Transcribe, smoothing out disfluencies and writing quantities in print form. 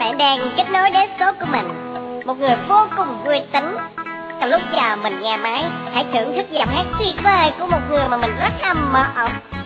bạn đang kết nối đến số của mình, một người vô cùng vui tính. Trong lúc chờ mình nghe máy, hãy thưởng thức giọng hát tuyệt vời của một người mà mình rất hâm mộ.